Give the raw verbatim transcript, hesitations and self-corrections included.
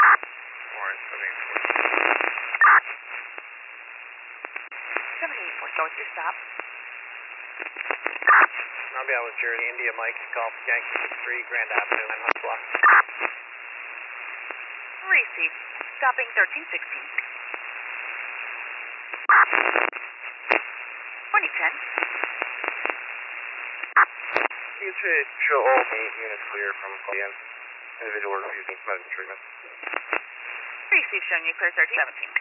Orange seven eight four. seven eight four, so what's your stop? I'll be out with Jerry, India Mike, Golf, Yankee three, Grand Avenue, nine hundred block. Received. Stopping thirteen sixteen. twenty ten. You should show all eight units clear from the individual refusing medical treatment. Received, showing you clear thirty seventeen.